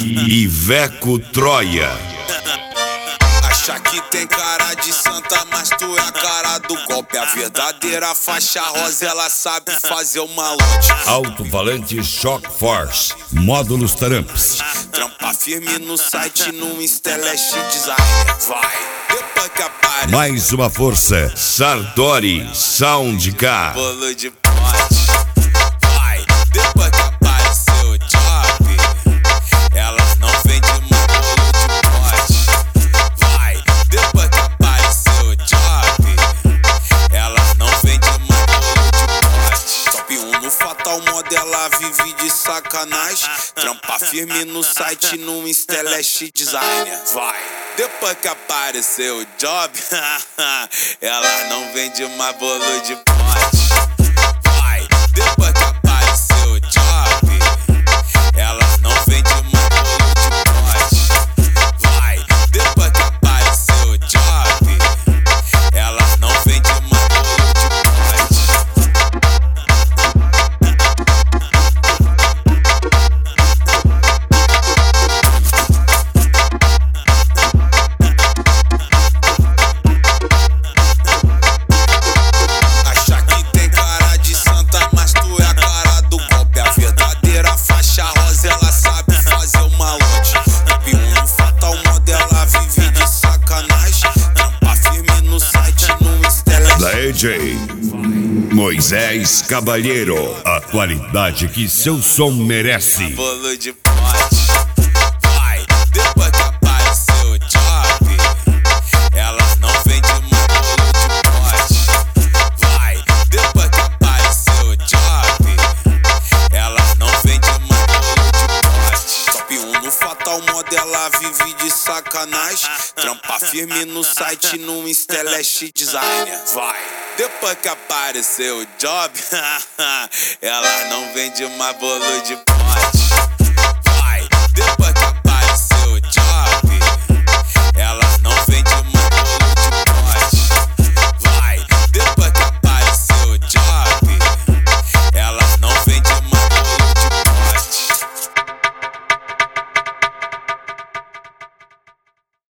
Iveco Troia. Acha que tem cara de santa, mas tu é a cara do golpe. A verdadeira faixa rosa, ela sabe fazer o malote. Alto-falante Shock Force, módulos Taramps. Trampa firme no site, no Instellest Design. Vai, depois que aparece. Mais uma força, Sartori Soundcar. Bolo de pote. Vai, depois que apareceu o job, elas não vendem mais bolo de pote. Vai, depois que apareceu o job, elas não vendem mais bolo de pote. Top 1 no Fatal Model, ela vive de sacanagem. Trampa firme no site, no Instellest Designer. Vai, depois que apareceu o job, elas não vendem mais bolo de pote. Vai, depois que apareceu o job, elas não vendem mais bolo de pote. Vai, depois que apareceu o job, elas não vendem mais bolo de pote. Acha que tem cara de santa, mas tu é a cara do golpe. A verdadeira faixa rosa, ela sabe fazer o malote. Top 1 no Fatal Model, ela vive de sacanagem. Trampa firme no site, no Instellest. Da EJ Moisés Cabalheiro, a qualidade que seu som merece. Bolo de pote. Vai, depois que apareceu o job, elas não vendem mais bolo de pote. Vai, depois que apareceu o job, elas não vendem mais bolo de pote. Top 1 no Fatal Model, ela vive de sacanagem. Trampa firme no site, no Instellest Designer. Vai, depois que apareceu o job, elas não vendem mais bolo de pote.